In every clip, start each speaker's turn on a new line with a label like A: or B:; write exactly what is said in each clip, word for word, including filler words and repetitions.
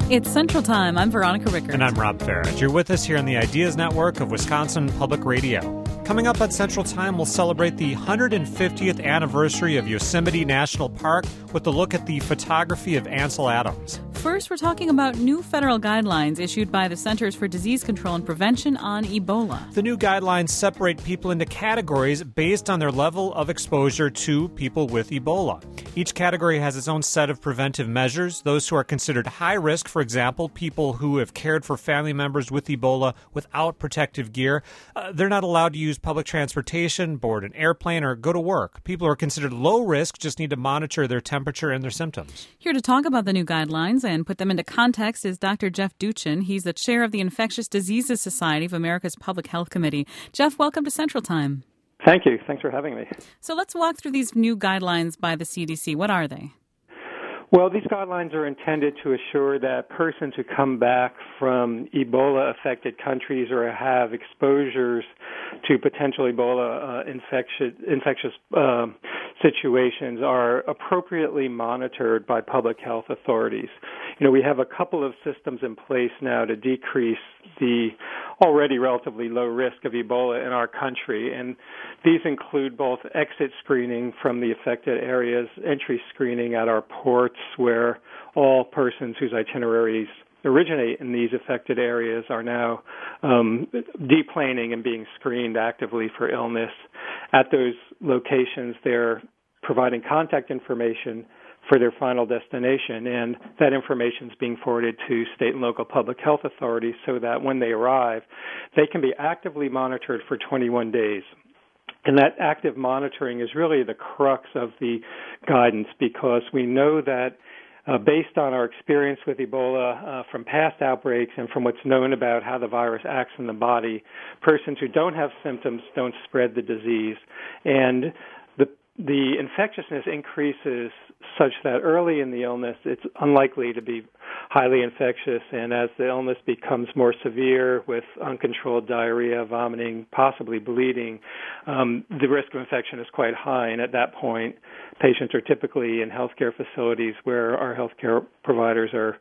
A: It's Central Time. I'm Veronica Rickert.
B: And I'm Rob Farage. You're with us here on the Ideas Network of Wisconsin Public Radio. Coming up at Central Time, we'll celebrate the one hundred fiftieth anniversary of Yosemite National Park with a look at the photography of Ansel Adams.
A: First, we're talking about new federal guidelines issued by the Centers for Disease Control and Prevention on Ebola.
B: The new guidelines separate people into categories based on their level of exposure to people with Ebola. Each category has its own set of preventive measures. Those who are considered high risk, for example, people who have cared for family members with Ebola without protective gear, uh, they're not allowed to use public transportation, board an airplane, or go to work. People who are considered low risk just need to monitor their temperature and their symptoms.
A: Here to talk about the new guidelines and put them into context is Doctor Jeff Duchin. He's the chair of the Infectious Diseases Society of America's Public Health Committee. Jeff, welcome to Central Time.
C: Thank you. Thanks for having me.
A: So let's walk through these new guidelines by the C D C. What are they?
C: Well, these guidelines are intended to assure that persons who come back from Ebola-affected countries or have exposures to potential Ebola uh, infectious, infectious uh, situations are appropriately monitored by public health authorities. You know, we have a couple of systems in place now to decrease the already relatively low risk of Ebola in our country, and these include both exit screening from the affected areas, entry screening at our ports where all persons whose itineraries originate in these affected areas are now um, deplaning and being screened actively for illness. At those locations, they're providing contact information for their final destination, and that information is being forwarded to state and local public health authorities so that when they arrive, they can be actively monitored for twenty-one days. And that active monitoring is really the crux of the guidance, because we know that uh, based on our experience with Ebola uh, from past outbreaks and from what's known about how the virus acts in the body, persons who don't have symptoms don't spread the disease. And the the infectiousness increases such that early in the illness, it's unlikely to be highly infectious, and as the illness becomes more severe with uncontrolled diarrhea, vomiting, possibly bleeding, um, the risk of infection is quite high, and at that point, patients are typically in healthcare facilities where our healthcare providers are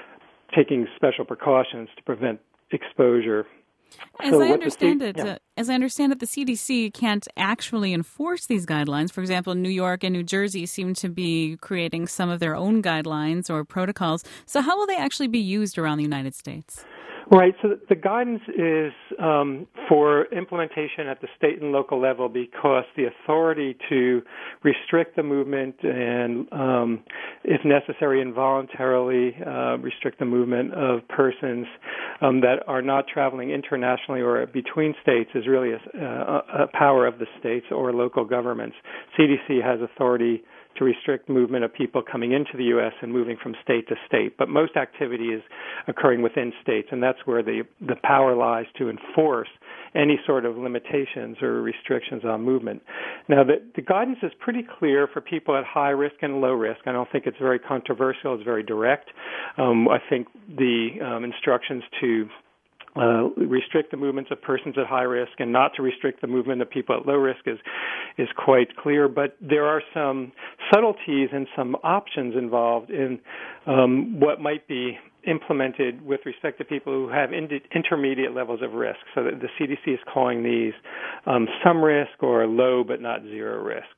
C: taking special precautions to prevent exposure.
A: As
C: so
A: I understand
C: C-
A: it,
C: yeah.
A: uh, as I understand it, the C D C can't actually enforce these guidelines. For example, New York and New Jersey seem to be creating some of their own guidelines or protocols. So how will they actually be used around the United States?
C: Right. So the guidance is um, for implementation at the state and local level, because the authority to restrict the movement and, um, if necessary, involuntarily uh, restrict the movement of persons um, that are not traveling internationally or between states is really a, a, a power of the states or local governments. C D C has authority to restrict movement of people coming into the U S and moving from state to state. But most activity is occurring within states, and that's where the, the power lies to enforce any sort of limitations or restrictions on movement. Now, the, the guidance is pretty clear for people at high risk and low risk. I don't think it's very controversial. It's very direct. Um, I think the um, instructions to Uh, restrict the movements of persons at high risk and not to restrict the movement of people at low risk is is quite clear. But there are some subtleties and some options involved in um, what might be implemented with respect to people who have ind- intermediate levels of risk. So that the C D C is calling these um, some risk or low but not zero risk.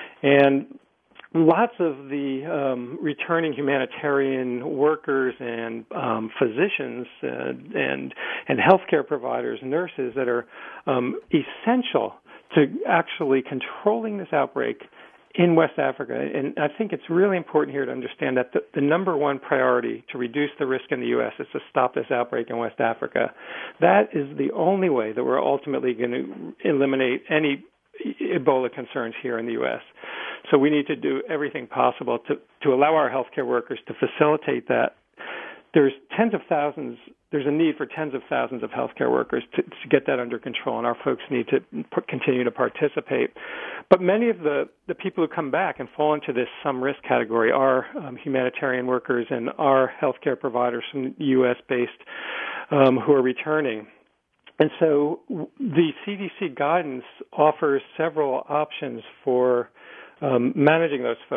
C: And lots of the um, returning humanitarian workers and um, physicians uh, and and healthcare providers, nurses that are um, essential to actually controlling this outbreak in West Africa. And I think it's really important here to understand that the, the number one priority to reduce the risk in the U S is to stop this outbreak in West Africa. That is the only way that we're ultimately going to eliminate any Ebola concerns here in the U S. So we need to do everything possible to, to allow our healthcare workers to facilitate that. There's tens of thousands, there's a need for tens of thousands of healthcare workers to, to get that under control, and our folks need to p- continue to participate. But many of the, the people who come back and fall into this some risk category are um, humanitarian workers and are healthcare providers from U S-based um, who are returning. And so the C D C guidance offers several options for um, managing those folks.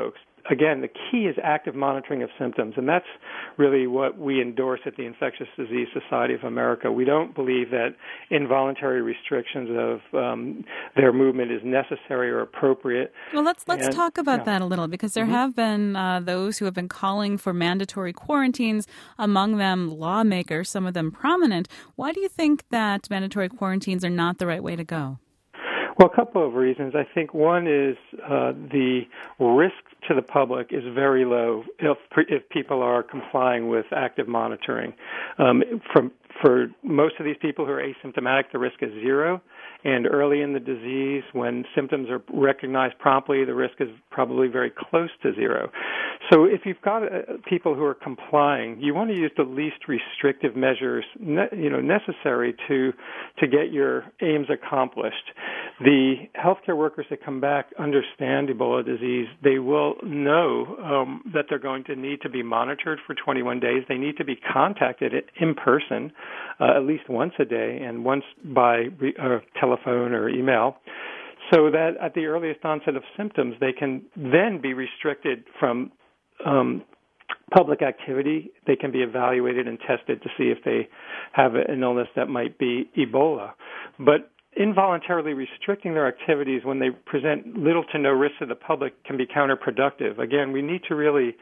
C: again, the key is active monitoring of symptoms, and that's really what we endorse at the Infectious Disease Society of America. We don't believe that involuntary restrictions of um, their movement is necessary or appropriate.
A: Well, let's let's
C: and,
A: talk about
C: yeah.
A: that a little, because there
C: mm-hmm.
A: have been uh, those who have been calling for mandatory quarantines, among them lawmakers, some of them prominent. Why do you think that mandatory quarantines are not the right way to go?
C: Well, a couple of reasons. I think one is uh, the risk to the public is very low if, if people are complying with active monitoring. Um, from, for most of these people who are asymptomatic, the risk is zero. And early in the disease, when symptoms are recognized promptly, the risk is probably very close to zero. So if you've got uh, people who are complying, you want to use the least restrictive measures, ne- you know, necessary to to get your aims accomplished. The healthcare workers that come back understand Ebola disease. They will know um, that they're going to need to be monitored for twenty-one days. They need to be contacted in person uh, at least once a day and once by re- uh, telephone or email, so that at the earliest onset of symptoms, they can then be restricted from um, public activity. They can be evaluated and tested to see if they have an illness that might be Ebola. But involuntarily restricting their activities when they present little to no risk to the public can be counterproductive. Again, we need to really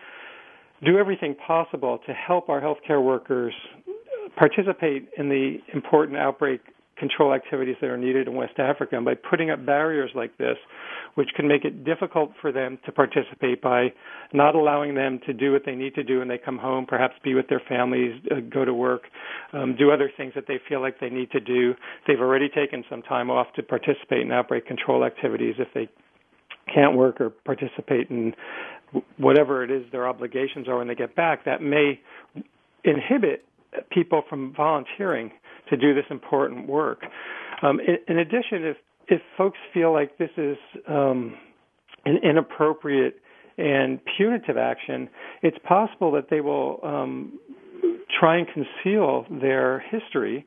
C: do everything possible to help our healthcare workers participate in the important outbreak control activities that are needed in West Africa. And by putting up barriers like this, which can make it difficult for them to participate by not allowing them to do what they need to do when they come home, perhaps be with their families, uh, go to work, um, do other things that they feel like they need to do. They've already taken some time off to participate in outbreak control activities. If they can't work or participate in whatever it is their obligations are when they get back, that may inhibit people from volunteering to do this important work. Um, in, in addition, if if folks feel like this is um, an inappropriate and punitive action, it's possible that they will um, try and conceal their history,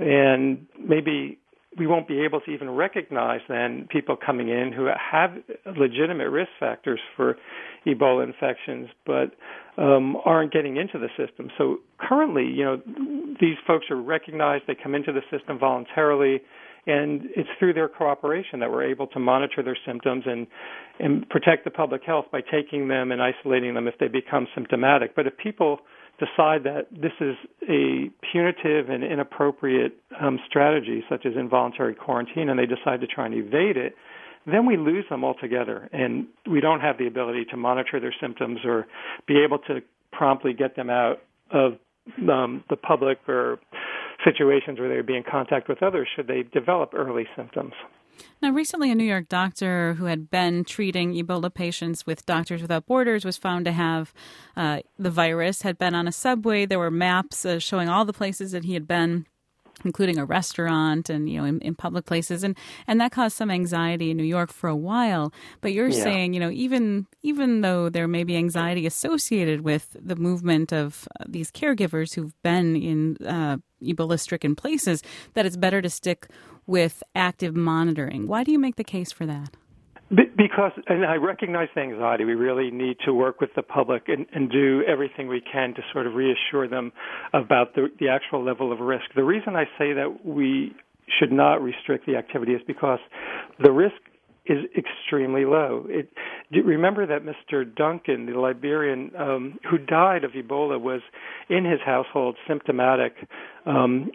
C: and maybe we won't be able to even recognize then people coming in who have legitimate risk factors for Ebola infections, but um, aren't getting into the system. So currently, you know, these folks are recognized, they come into the system voluntarily, and it's through their cooperation that we're able to monitor their symptoms and, and protect the public health by taking them and isolating them if they become symptomatic. But if people decide that this is a punitive and inappropriate um, strategy, such as involuntary quarantine, and they decide to try and evade it, then we lose them altogether, and we don't have the ability to monitor their symptoms or be able to promptly get them out of um, the public or situations where they would be in contact with others should they develop early symptoms.
A: Now, recently, a New York doctor who had been treating Ebola patients with Doctors Without Borders was found to have uh, the virus, had been on a subway. There were maps uh, showing all the places that he had been, including a restaurant and, you know, in, in public places. And, and that caused some anxiety in New York for a while. But you're yeah. saying, you know, even even though there may be anxiety associated with the movement of uh, these caregivers who've been in uh, Ebola-stricken places, that it's better to stick with active monitoring. Why do you make the case for that?
C: Because, and I recognize the anxiety, we really need to work with the public and, and do everything we can to sort of reassure them about the, the actual level of risk. The reason I say that we should not restrict the activity is because the risk is extremely low. It, remember that Mister Duncan, the Liberian um, who died of Ebola, was in his household symptomatic um,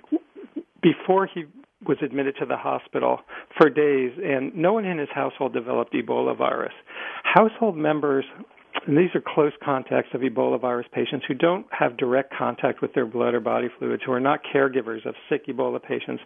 C: before he was admitted to the hospital for days, and no one in his household developed Ebola virus. Household members, and these are close contacts of Ebola virus patients who don't have direct contact with their blood or body fluids, who are not caregivers of sick Ebola patients,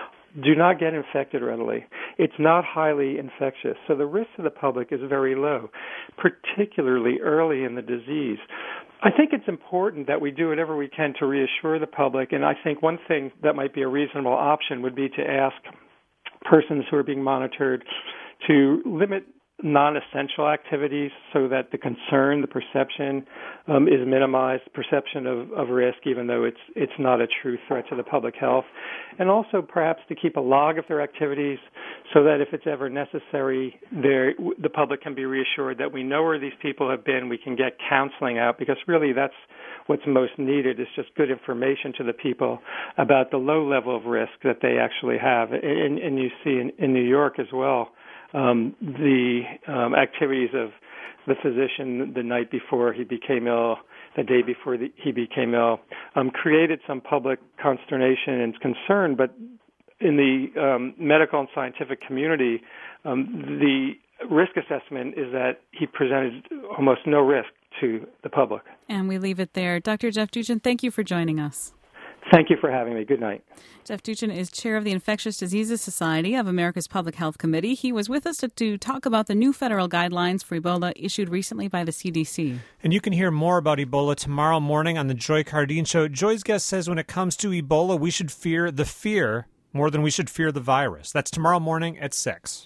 C: do not get infected readily. It's not highly infectious, so the risk to the public is very low, particularly early in the disease. I think it's important that we do whatever we can to reassure the public, and I think one thing that might be a reasonable option would be to ask persons who are being monitored to limit non-essential activities so that the concern, the perception um, is minimized, perception of, of risk, even though it's it's not a true threat to the public health. And also perhaps to keep a log of their activities so that if it's ever necessary, the public can be reassured that we know where these people have been, we can get counseling out, because really that's what's most needed is just good information to the people about the low level of risk that they actually have. And, and you see in, in New York as well, um, the um, activities of the physician the night before he became ill, the day before the, he became ill, um, created some public consternation and concern. But in the um, medical and scientific community, um, the risk assessment is that he presented almost no risk to the public.
A: And we leave it there. Doctor Jeff Duchin, thank you for joining us.
C: Thank you for having me. Good night.
A: Jeff Duchin is chair of the Infectious Diseases Society of America's Public Health Committee. He was with us to, to talk about the new federal guidelines for Ebola issued recently by the C D C.
B: And you can hear more about Ebola tomorrow morning on the Joy Cardine Show. Joy's guest says when it comes to Ebola, we should fear the fear more than we should fear the virus. That's tomorrow morning at six.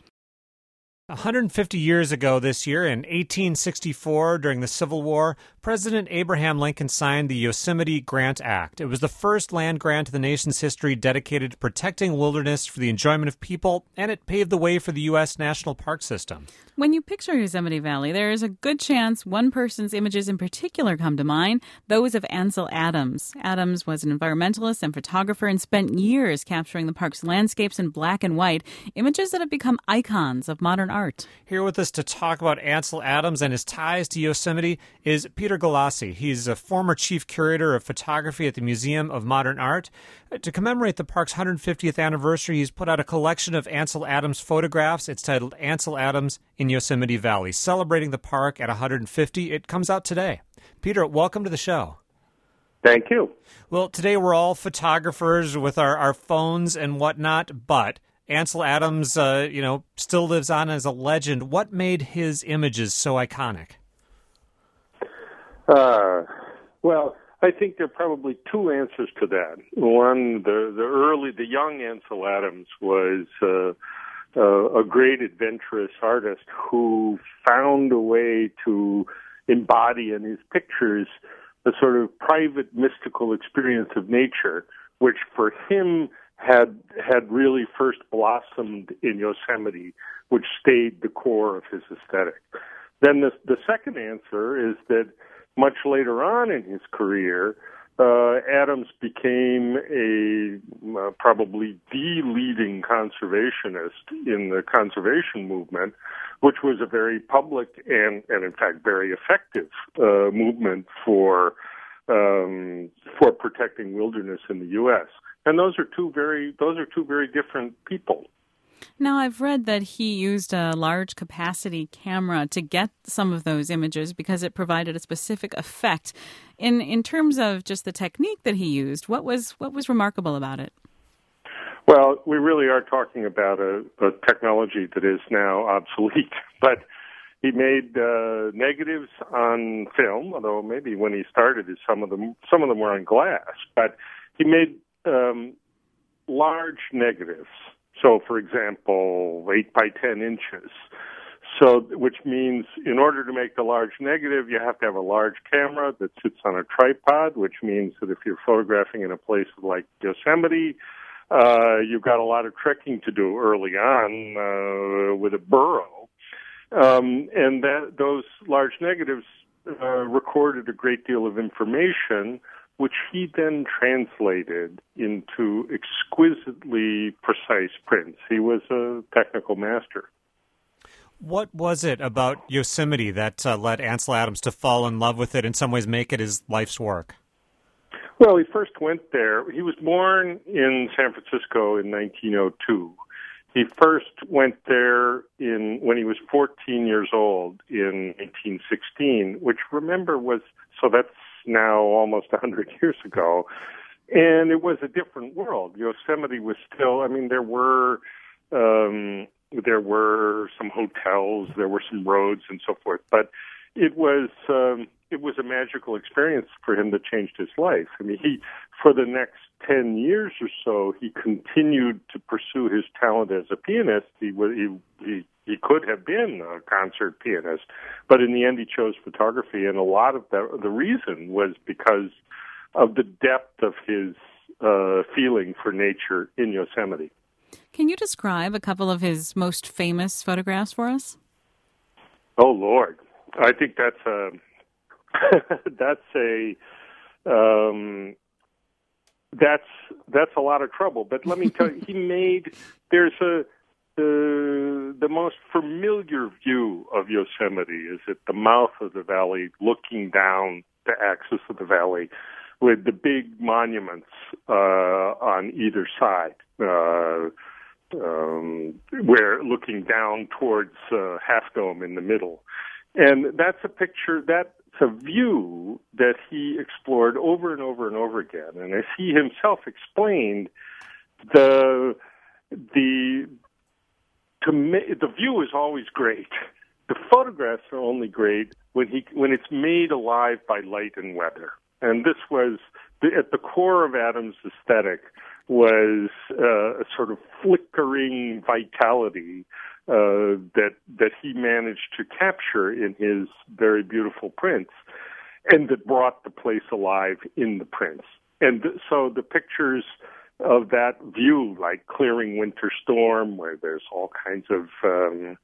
B: one hundred fifty years ago this year, in eighteen sixty-four, during the Civil War, President Abraham Lincoln signed the Yosemite Grant Act. It was the first land grant in the nation's history dedicated to protecting wilderness for the enjoyment of people, and it paved the way for the U S National Park System.
A: When you picture Yosemite Valley, there is a good chance one person's images in particular come to mind, those of Ansel Adams. Adams was an environmentalist and photographer and spent years capturing the park's landscapes in black and white, images that have become icons of modern art.
B: Here with us to talk about Ansel Adams and his ties to Yosemite is Peter Galassi. He's a former chief curator of photography at the Museum of Modern Art. To commemorate the park's one hundred fiftieth anniversary, he's put out a collection of Ansel Adams photographs. It's titled Ansel Adams in Yosemite Valley, celebrating the park at one hundred fifty. It comes out today. Peter, welcome to the show.
D: Thank you.
B: Well, today we're all photographers with our, our phones and whatnot, but Ansel Adams, uh, you know, still lives on as a legend. What made his images so iconic?
D: Uh, well, I think there are probably two answers to that. One, the, the early, the young Ansel Adams was uh, uh, a great adventurous artist who found a way to embody in his pictures a sort of private mystical experience of nature, which for him had had really first blossomed in Yosemite, which stayed the core of his aesthetic. Then the, the second answer is that much later on in his career, uh, Adams became a uh, probably the leading conservationist in the conservation movement, which was a very public and, and in fact, very effective uh, movement for um, for protecting wilderness in the U S And those are two very those are two very different people.
A: Now, I've read that he used a large capacity camera to get some of those images because it provided a specific effect. In in terms of just the technique that he used, what was what was remarkable about it?
D: Well, we really are talking about a, a technology that is now obsolete, but he made uh, negatives on film, although maybe when he started, some of them some of them were on glass, but he made um, large negatives. So, for example, eight by ten inches. So, which means in order to make the large negative, you have to have a large camera that sits on a tripod, which means that if you're photographing in a place like Yosemite, uh, you've got a lot of trekking to do early on uh, with a burro. Um, and that those large negatives uh, recorded a great deal of information, which he then translated into exquisitely precise prints. He was a technical master.
B: What was it about Yosemite that uh, led Ansel Adams to fall in love with it, in some ways make it his life's work?
D: Well, he first went there. He was born in San Francisco in nineteen oh two. He first went there in when he was fourteen years old in nineteen sixteen, which, remember, was, so that's now almost one hundred years ago, and it was a different world. Yosemite was still, I mean, there were um, there were some hotels, there were some roads and so forth, but it was um, it was a magical experience for him that changed his life. I mean, he, for the next ten years or so, he continued to pursue his talent as a pianist. He he he, he could have been a concert pianist, but in the end, he chose photography, and a lot of the the reason was because of the depth of his uh, feeling for nature in Yosemite.
A: Can you describe a couple of his most famous photographs for us?
D: Oh Lord, I think that's a that's a um, that's that's a lot of trouble. But let me tell you, he made there's a the the most familiar view of Yosemite is at the mouth of the valley, looking down the axis of the valley, with the big monuments uh, on either side. Uh, Um, where looking down towards uh, Half Dome in the middle. And that's a picture, that's a view that he explored over and over and over again. And as he himself explained, the the to ma- the view is always great. The photographs are only great when he when it's made alive by light and weather. And this was the, at the core of Adams' aesthetic, was uh, a sort of flickering vitality uh, that that he managed to capture in his very beautiful prints, and that brought the place alive in the prints. And th- so the pictures of that view, like Clearing Winter Storm, where there's all kinds of um,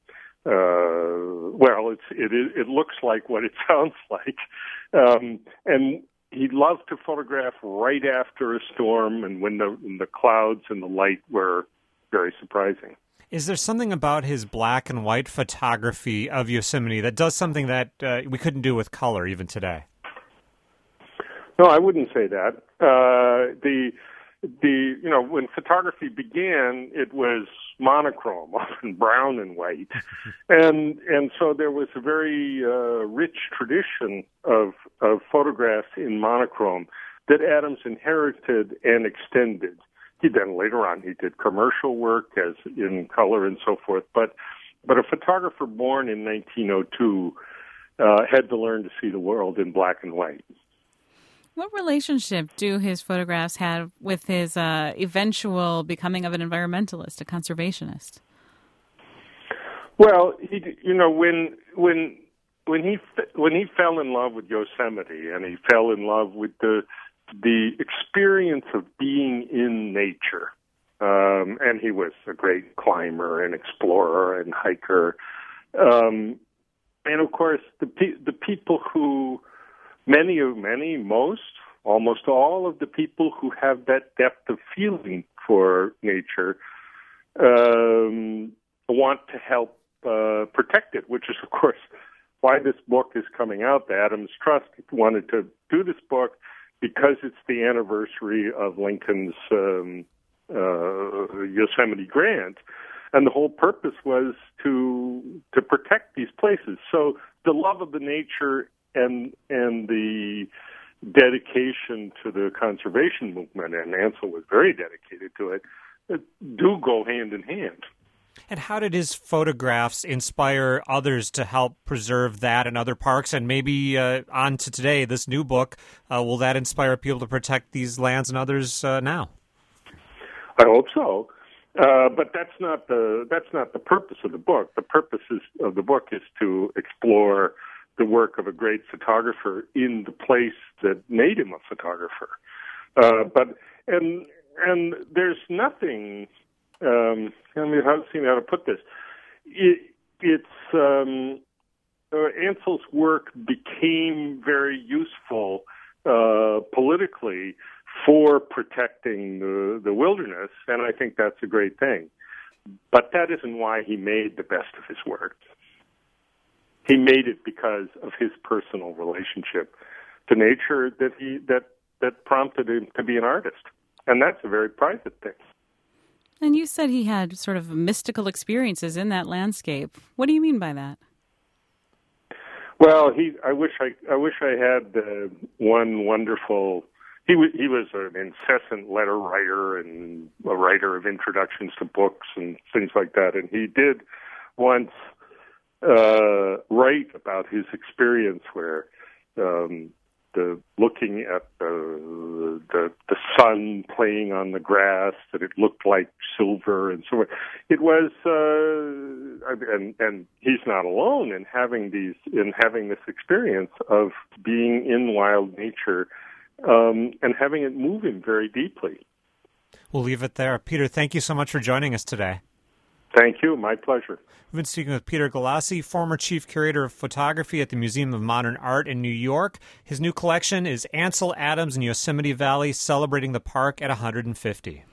D: uh, well, it's it it looks like what it sounds like, um, and he loved to photograph right after a storm and when the, when the clouds and the light were very surprising.
B: Is there something about his black and white photography of Yosemite that does something that uh, we couldn't do with color even today?
D: No, I wouldn't say that. Uh, the the you know when photography began, it was monochrome, often brown and white, and and so there was a very uh, rich tradition of of photographs in monochrome that Adams inherited and extended. He then later on he did commercial work as in color and so forth, but but a photographer born in nineteen oh two uh, had to learn to see the world in black and white.
A: What relationship do his photographs have with his uh, eventual becoming of an environmentalist, a conservationist?
D: Well, he, you know, when when when he when he fell in love with Yosemite, and he fell in love with the the experience of being in nature, um, and he was a great climber and explorer and hiker, um, and of course the pe- the people who Many of many, most, almost all of the people who have that depth of feeling for nature um, want to help uh, protect it, which is, of course, why this book is coming out. The Adams Trust wanted to do this book because it's the anniversary of Lincoln's um, uh, Yosemite grant, and the whole purpose was to to protect these places. So the love of the nature and and the dedication to the conservation movement, and Ansel was very dedicated to it, do go hand in hand.
B: And how did his photographs inspire others to help preserve that and other parks? And maybe uh, on to today, this new book, uh, will that inspire people to protect these lands and others uh, now?
D: I hope so. Uh, but that's not the that's not the purpose of the book. The purpose is, of the book is to explore the work of a great photographer in the place that made him a photographer. Uh, but and and there's nothing. Um, I mean, how see how to put this? It, it's um, uh, Ansel's work became very useful uh, politically for protecting the, the wilderness, and I think that's a great thing. But that isn't why he made the best of his work. He made it because of his personal relationship to nature that he that that prompted him to be an artist, and that's a very private thing.
A: And you said he had sort of mystical experiences in that landscape. What do you mean by that?
D: Well, he. I wish I. I wish I had uh, one wonderful. He w- he was an incessant letter writer and a writer of introductions to books and things like that. And he did once uh, write about his experience where um, the looking at the, the the sun playing on the grass, that it looked like silver and so on. It was, uh, and and he's not alone in having these in having this experience of being in wild nature um, and having it move him very deeply.
B: We'll leave it there. Peter, thank you so much for joining us today.
D: Thank you. My pleasure.
B: We've been speaking with Peter Galassi, former chief curator of photography at the Museum of Modern Art in New York. His new collection is Ansel Adams in Yosemite Valley, celebrating the park at one hundred fifty.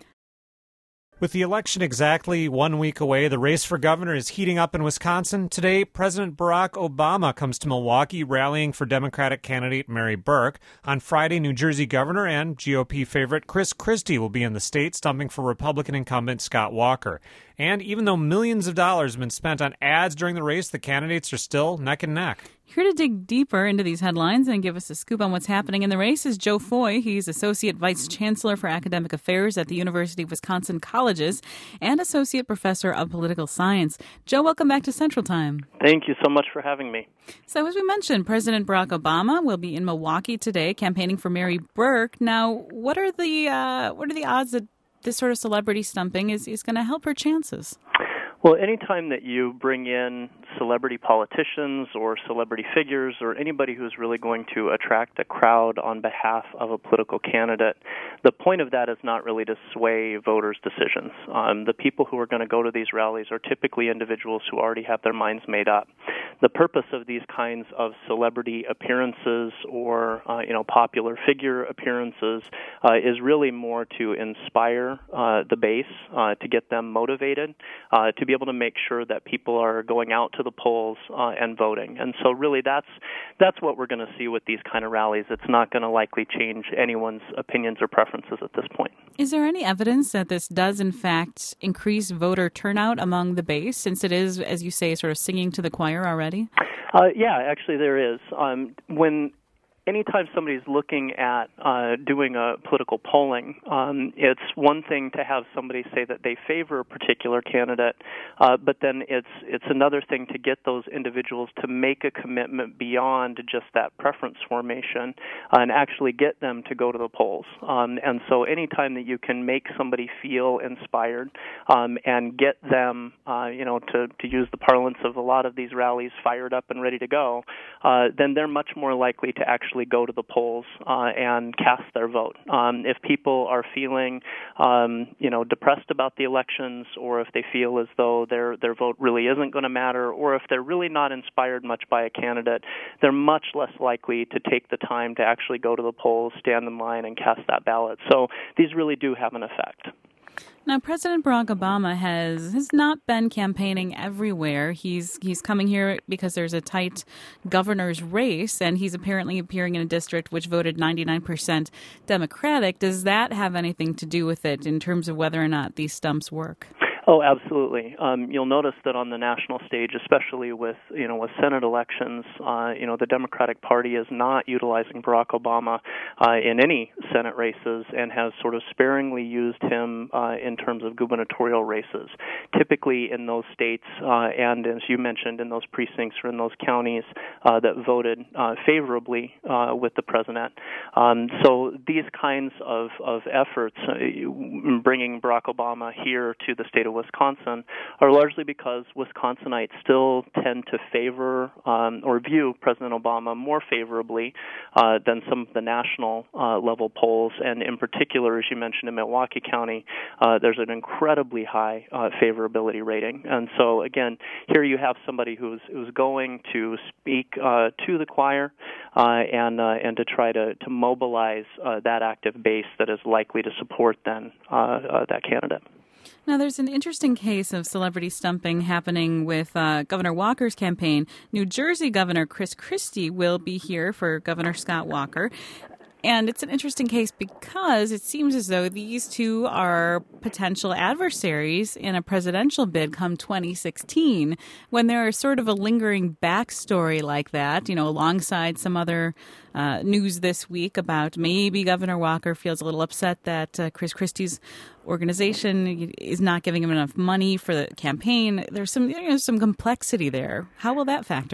B: With the election exactly one week away, the race for governor is heating up in Wisconsin. Today, President Barack Obama comes to Milwaukee, rallying for Democratic candidate Mary Burke. On Friday, New Jersey Governor and G O P favorite Chris Christie will be in the state, stumping for Republican incumbent Scott Walker. And even though millions of dollars have been spent on ads during the race, the candidates are still neck and neck.
A: Here to dig deeper into these headlines and give us a scoop on what's happening in the race is Joe Foy. He's Associate Vice Chancellor for Academic Affairs at the University of Wisconsin Colleges and Associate Professor of Political Science. Joe, welcome back to Central Time.
E: Thank you so much for having me.
A: So as we mentioned, President Barack Obama will be in Milwaukee today campaigning for Mary Burke. Now, what are the uh, what are the odds that this sort of celebrity stumping is, is going to help her chances?
E: Well, anytime that you bring in celebrity politicians or celebrity figures or anybody who's really going to attract a crowd on behalf of a political candidate, the point of that is not really to sway voters' decisions. Um, the people who are going to go to these rallies are typically individuals who already have their minds made up. The purpose of these kinds of celebrity appearances or uh, you know popular figure appearances uh, is really more to inspire uh, the base, uh, to get them motivated, uh, to be able to make sure that people are going out to the polls uh, and voting. And so really that's that's what we're going to see with these kind of rallies. It's not going to likely change anyone's opinions or preferences at this point.
A: Is there any evidence that this does, in fact, increase voter turnout among the base, since it is, as you say, sort of singing to the choir already?
E: Uh, yeah, actually there is. Um, when Anytime somebody's looking at uh, doing a political polling, um, it's one thing to have somebody say that they favor a particular candidate, uh, but then it's it's another thing to get those individuals to make a commitment beyond just that preference formation uh, and actually get them to go to the polls. Um, and so anytime that you can make somebody feel inspired um, and get them, uh, you know, to, to use the parlance of a lot of these rallies, fired up and ready to go, uh, then they're much more likely to actually go to the polls uh, and cast their vote. Um, if people are feeling, um, you know, depressed about the elections, or if they feel as though their their vote really isn't going to matter, or if they're really not inspired much by a candidate, they're much less likely to take the time to actually go to the polls, stand in line, and cast that ballot. So these really do have an effect.
A: Now, President Barack Obama has has not been campaigning everywhere. He's he's coming here because there's a tight governor's race, and he's apparently appearing in a district which voted ninety-nine percent Democratic. Does that have anything to do with it in terms of whether or not these stumps work?
E: Oh, absolutely. Um, you'll notice that on the national stage, especially with you know with Senate elections, uh, you know the Democratic Party is not utilizing Barack Obama uh, in any Senate races and has sort of sparingly used him uh, in terms of gubernatorial races. Typically, in those states uh, and as you mentioned, in those precincts or in those counties uh, that voted uh, favorably uh, with the president. Um, so these kinds of of efforts, uh, bringing Barack Obama here to the state of Wisconsin, are largely because Wisconsinites still tend to favor um, or view President Obama more favorably uh, than some of the national uh, level polls. And in particular, as you mentioned, in Milwaukee County, uh, there's an incredibly high uh, favorability rating. And so, again, here you have somebody who's who's going to speak uh, to the choir uh, and uh, and to try to to mobilize uh, that active base that is likely to support then uh, uh, that candidate.
A: Now, there's an interesting case of celebrity stumping happening with uh, Governor Walker's campaign. New Jersey Governor Chris Christie will be here for Governor Scott Walker. And it's an interesting case because it seems as though these two are potential adversaries in a presidential bid come twenty sixteen, when there is sort of a lingering backstory like that, you know, alongside some other uh, news this week about maybe Governor Walker feels a little upset that uh, Chris Christie's organization is not giving him enough money for the campaign. There's some, you know, some complexity there. How will that factor in?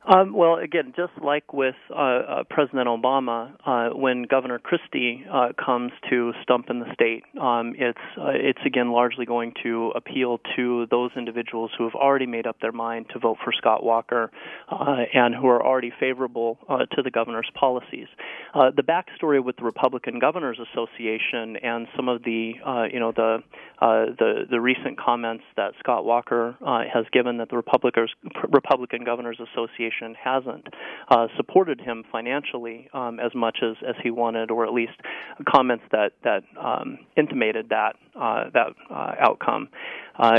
E: Um, well, again, just like with uh, uh, President Obama, uh, when Governor Christie uh, comes to stump in the state, um, it's uh, it's again largely going to appeal to those individuals who have already made up their mind to vote for Scott Walker uh, and who are already favorable uh, to the governor's policies. Uh, the backstory with the Republican Governors Association and some of the uh, you know the uh, the the recent comments that Scott Walker uh, has given that the Republicans, Republican Governors Association hasn't uh, supported him financially um, as much as, as he wanted, or at least comments that that um, intimated that uh, that uh, outcome. Uh,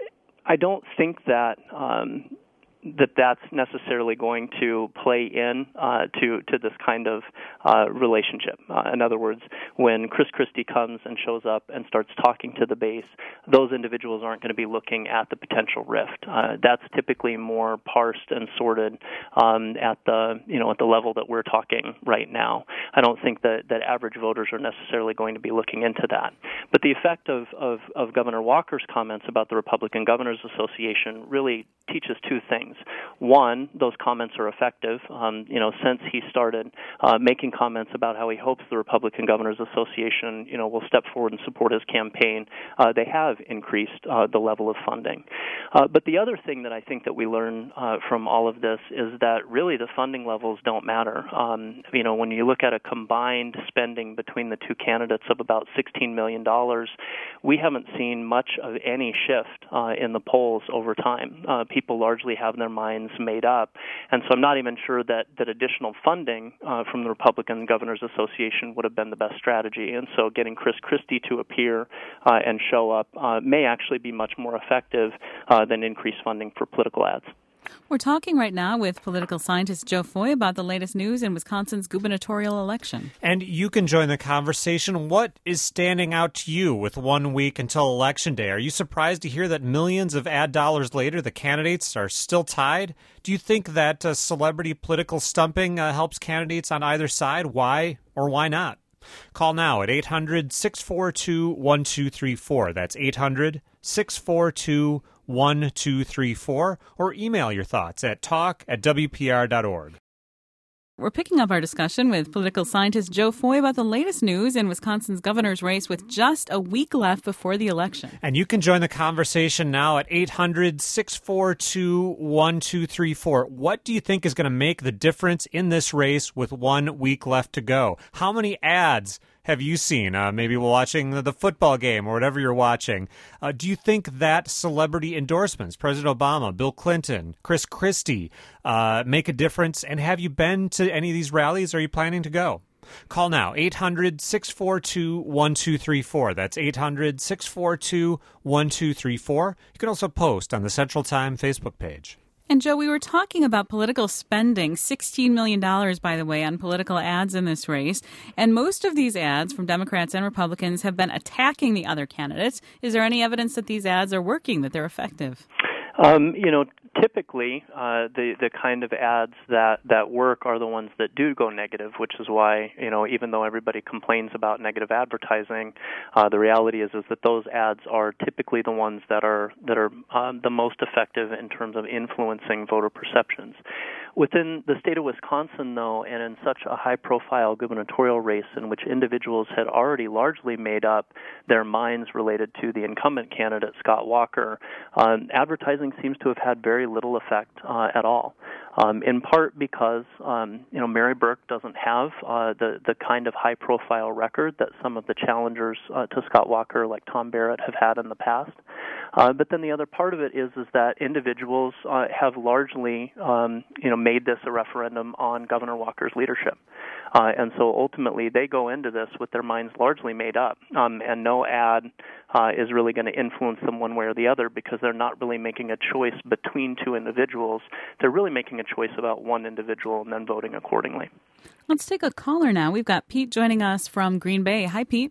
E: I don't think that. Um, that that's necessarily going to play in uh, to to this kind of uh, relationship. Uh, in other words, when Chris Christie comes and shows up and starts talking to the base, those individuals aren't going to be looking at the potential rift. Uh, that's typically more parsed and sorted um, at the you know at the level that we're talking right now. I don't think that, that average voters are necessarily going to be looking into that. But the effect of, of, of Governor Walker's comments about the Republican Governors Association really teaches two things. One, those comments are effective. Um, you know, since he started uh, making comments about how he hopes the Republican Governors Association, you know, will step forward and support his campaign, uh, they have increased uh, the level of funding. Uh, but the other thing that I think that we learn uh, from all of this is that really the funding levels don't matter. Um, you know, when you look at a combined spending between the two candidates of about sixteen million dollars, we haven't seen much of any shift uh, in the polls over time. Uh, people largely have their minds made up. And so I'm not even sure that, that additional funding uh, from the Republican Governors Association would have been the best strategy. And so getting Chris Christie to appear uh, and show up uh, may actually be much more effective uh, than increased funding for political ads.
A: We're talking right now with political scientist Joe Foy about the latest news in Wisconsin's gubernatorial election.
B: And you can join the conversation. What is standing out to you with one week until Election Day? Are you surprised to hear that millions of ad dollars later, the candidates are still tied? Do you think that uh, celebrity political stumping uh, helps candidates on either side? Why or why not? Call now at eight hundred, six four two, one two three four. That's eight hundred, six four two, one two three four. Or email your thoughts at talk at w p r dot org.
A: We're picking up our discussion with political scientist Joe Foy about the latest news in Wisconsin's governor's race with just a week left before the election.
B: And you can join the conversation now at eight hundred, six four two, one two three four. What do you think is going to make the difference in this race with one week left to go? How many ads have you seen? Uh, maybe we're watching the, the football game or whatever you're watching. Uh, do you think that celebrity endorsements, President Obama, Bill Clinton, Chris Christie, uh, make a difference? And have you been to any of these rallies? Are you planning to go? Call now, eight hundred, six four two, one two three four. That's eight hundred, six four two, one two three four. You can also post on the Central Time Facebook page.
A: And, Joe, we were talking about political spending, sixteen million dollars, by the way, on political ads in this race. And most of these ads from Democrats and Republicans have been attacking the other candidates. Is there any evidence that these ads are working, that they're effective?
E: Um, you know, typically uh, the the kind of ads that, that work are the ones that do go negative, which is why, you know, even though everybody complains about negative advertising, uh, the reality is is that those ads are typically the ones that are that are um, the most effective in terms of influencing voter perceptions. Within the state of Wisconsin, though, and in such a high-profile gubernatorial race in which individuals had already largely made up their minds related to the incumbent candidate, Scott Walker, um, advertising seems to have had very little effect uh, at all. Um, in part because um, you know Mary Burke doesn't have uh, the the kind of high-profile record that some of the challengers uh, to Scott Walker, like Tom Barrett, have had in the past. Uh, but then the other part of it is is that individuals uh, have largely um, you know made this a referendum on Governor Walker's leadership, uh, and so ultimately they go into this with their minds largely made up, um, and no ad uh, is really going to influence them one way or the other because they're not really making a choice between two individuals. They're really making a choice about one individual and then voting accordingly.
A: Let's take a caller now. We've got Pete joining us from Green Bay. Hi, Pete.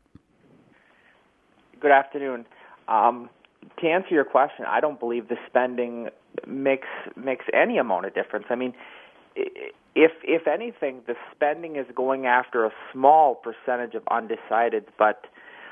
F: Good afternoon. Um, to answer your question, I don't believe the spending makes makes any amount of difference. I mean, if if anything, the spending is going after a small percentage of undecideds, but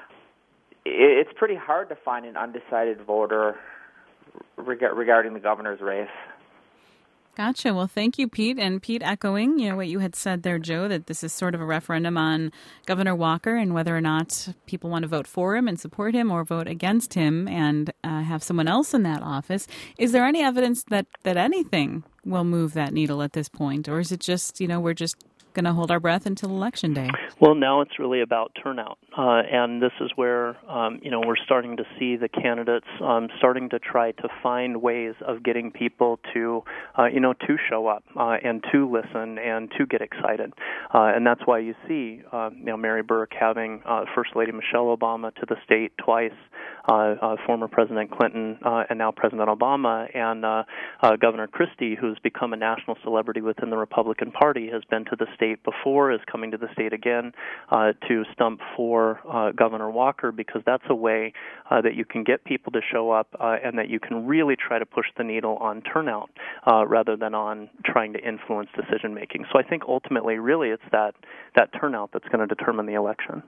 F: it's pretty hard to find an undecided voter reg- regarding the governor's race.
A: Gotcha. Well, thank you, Pete. And Pete, echoing, you know, what you had said there, Joe, that this is sort of a referendum on Governor Walker and whether or not people want to vote for him and support him or vote against him and uh, have someone else in that office. Is there any evidence that, that anything will move that needle at this point? Or is it just, you know, we're just going to hold our breath until Election Day?
E: Well, now it's really about turnout, uh, and this is where um, you know we're starting to see the candidates um, starting to try to find ways of getting people to uh, you know to show up uh, and to listen and to get excited, uh, and that's why you see uh, you know Mary Burke having uh, First Lady Michelle Obama to the state twice, uh, uh, former President Clinton, uh, and now President Obama, and uh, uh, Governor Christie, who's become a national celebrity within the Republican Party, has been to the state before, is coming to the state again uh, to stump for uh, Governor Walker, because that's a way uh, that you can get people to show up uh, and that you can really try to push the needle on turnout uh, rather than on trying to influence decision making. So I think ultimately, really, it's that that turnout that's going to determine the election.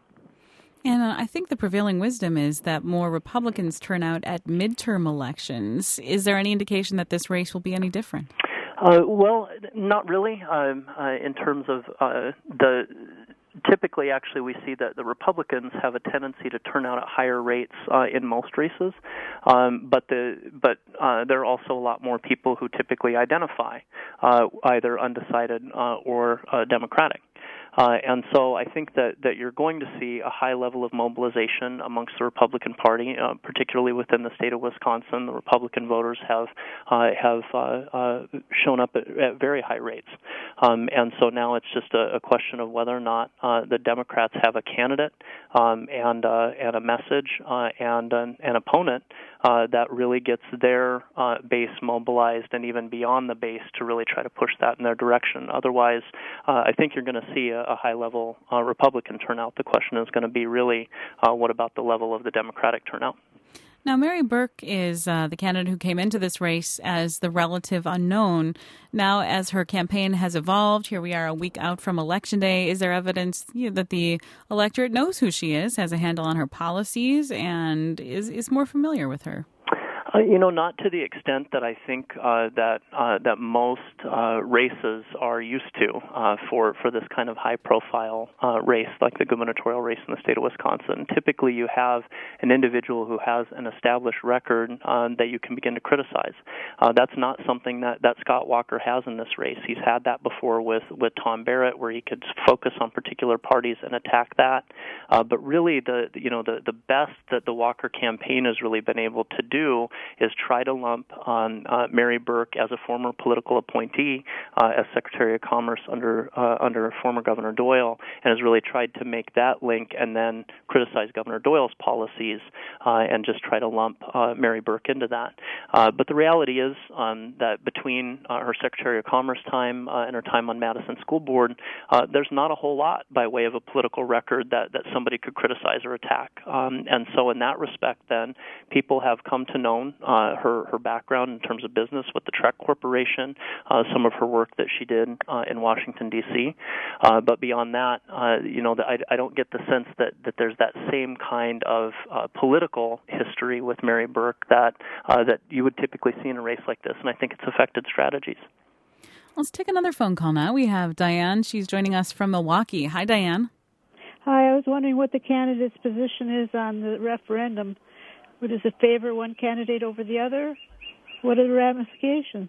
A: And uh, I think the prevailing wisdom is that more Republicans turn out at midterm elections. Is there any indication that this race will be any different?
E: Uh, well, not really. Um, uh, in terms of uh, the typically, actually, we see that the Republicans have a tendency to turn out at higher rates uh, in most races, um, but the but uh, there are also a lot more people who typically identify uh, either undecided uh, or uh, Democratic. Uh, and so I think that, that you're going to see a high level of mobilization amongst the Republican Party, uh, particularly within the state of Wisconsin. The Republican voters have uh, have uh, uh, shown up at, at very high rates. Um, and so now it's just a, a question of whether or not uh, the Democrats have a candidate um, and uh, and a message uh, and an, an opponent uh, that really gets their uh, base mobilized and even beyond the base to really try to push that in their direction. Otherwise, uh, I think you're going to see a a high-level uh, Republican turnout. The question is going to be really, uh, what about the level of the Democratic turnout?
A: Now, Mary Burke is uh, the candidate who came into this race as the relative unknown. Now, as her campaign has evolved, here we are a week out from Election Day. Is there evidence you know, that the electorate knows who she is, has a handle on her policies, and is, is more familiar with her?
E: Uh, you know, not to the extent that I think uh, that uh, that most uh, races are used to uh, for for this kind of high-profile uh, race, like the gubernatorial race in the state of Wisconsin. Typically, you have an individual who has an established record uh, that you can begin to criticize. Uh, that's not something that, that Scott Walker has in this race. He's had that before with, with Tom Barrett, where he could focus on particular parties and attack that. Uh, but really, the you know the the best that the Walker campaign has really been able to do is try to lump on uh, Mary Burke as a former political appointee uh, as Secretary of Commerce under uh, under former Governor Doyle, and has really tried to make that link and then criticize Governor Doyle's policies uh, and just try to lump uh, Mary Burke into that. Uh, but the reality is um, that between uh, her Secretary of Commerce time uh, and her time on Madison School Board, uh, there's not a whole lot by way of a political record that, that somebody could criticize or attack. Um, and so in that respect, then, people have come to know Uh, her, her background in terms of business with the Trek Corporation, uh, some of her work that she did uh, in Washington, D C Uh, but beyond that, uh, you know, the, I, I don't get the sense that, that there's that same kind of uh, political history with Mary Burke that uh, that you would typically see in a race like this, and I think it's affected strategies.
A: Let's take another phone call now. We have Diane. She's joining us from Milwaukee. Hi, Diane.
G: Hi, I was wondering what the candidate's position is on the referendum. Does it favor one candidate over the other? What are the ramifications?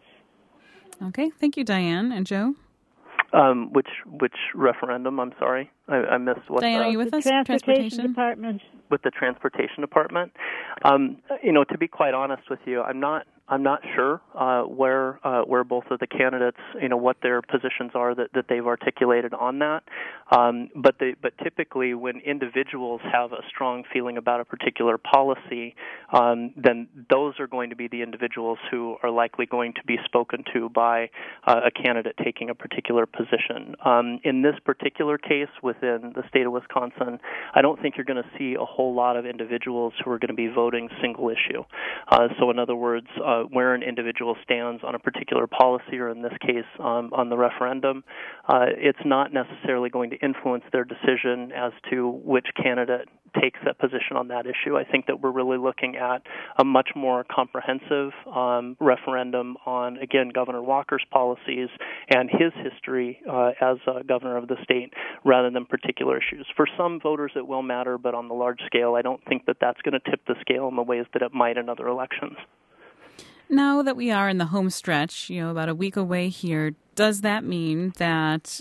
A: Okay, thank you, Diane. And Joe?
E: Um, which which referendum? I'm sorry, I, I missed what.
A: Diane,
E: the,
A: are you with
G: the
A: us?
G: Transportation,
A: Transportation
G: Department.
E: With the Transportation Department, um, you know, to be quite honest with you, I'm not. I'm not sure uh, where uh, where both of the candidates, you know, what their positions are that, that they've articulated on that. Um, but they, but typically, when individuals have a strong feeling about a particular policy, um, then those are going to be the individuals who are likely going to be spoken to by uh, a candidate taking a particular position. Um, in this particular case, within the state of Wisconsin, I don't think you're going to see a whole lot of individuals who are going to be voting single issue. Uh, so, in other words. Uh, uh, where an individual stands on a particular policy, or in this case, um, on the referendum, uh, it's not necessarily going to influence their decision as to which candidate takes that position on that issue. I think that we're really looking at a much more comprehensive um, referendum on, again, Governor Walker's policies and his history uh, as uh, governor of the state, rather than particular issues. For some voters, it will matter, but on the large scale, I don't think that that's going to tip the scale in the ways that it might in other elections.
A: Now that we are in the home stretch, you know, about a week away here, does that mean that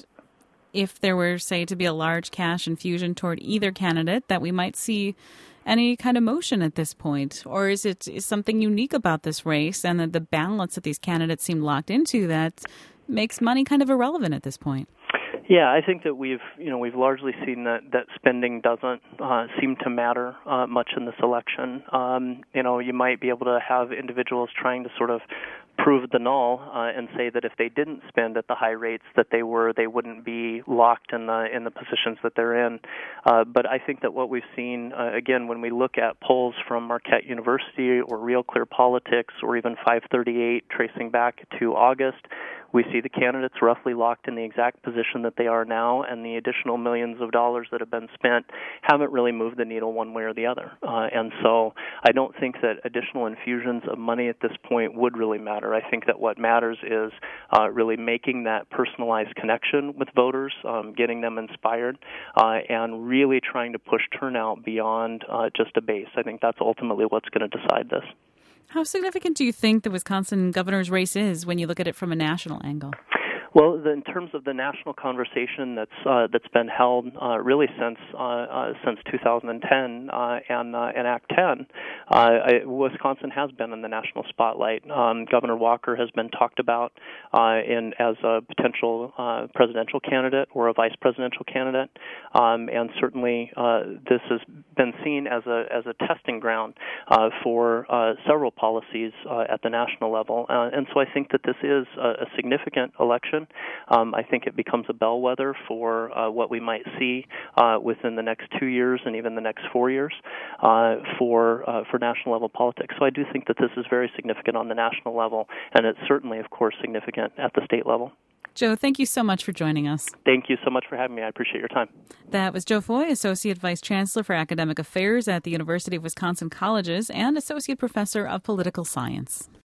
A: if there were, say, to be a large cash infusion toward either candidate, that we might see any kind of motion at this point? Or is it is something unique about this race and that the balance that these candidates seem locked into that makes money kind of irrelevant at this point?
E: Yeah, I think that we've, you know, we've largely seen that, that spending doesn't uh, seem to matter uh, much in this election. Um, you know, you might be able to have individuals trying to sort of prove the null uh, and say that if they didn't spend at the high rates that they were, they wouldn't be locked in the in the positions that they're in. Uh, but I think that what we've seen, uh, again, when we look at polls from Marquette University or Real Clear Politics or even five thirty-eight tracing back to August, we see the candidates roughly locked in the exact position that they are now, and the additional millions of dollars that have been spent haven't really moved the needle one way or the other. Uh, and so I don't think that additional infusions of money at this point would really matter. I think that what matters is uh, really making that personalized connection with voters, um, getting them inspired, uh, and really trying to push turnout beyond uh, just a base. I think that's ultimately what's going to decide this.
A: How significant do you think the Wisconsin governor's race is when you look at it from a national angle?
E: Well, the, in terms of the national conversation that's uh, that's been held uh, really since uh, uh, since two thousand ten uh, and uh, and Act ten, uh, I, Wisconsin has been in the national spotlight. Um, Governor Walker has been talked about uh, in as a potential uh, presidential candidate or a vice presidential candidate, um, and certainly uh, this has been seen as a as a testing ground uh, for uh, several policies uh, at the national level. Uh, and so I think that this is a, a significant election. Um, I think it becomes a bellwether for uh, what we might see uh, within the next two years and even the next four years uh, for uh, for national level politics. So I do think that this is very significant on the national level, and it's certainly, of course, significant at the state level.
A: Joe, thank you so much for joining us.
E: Thank you so much for having me. I appreciate your time.
A: That was Joe Foy, Associate Vice Chancellor for Academic Affairs at the University of Wisconsin Colleges and Associate Professor of Political Science.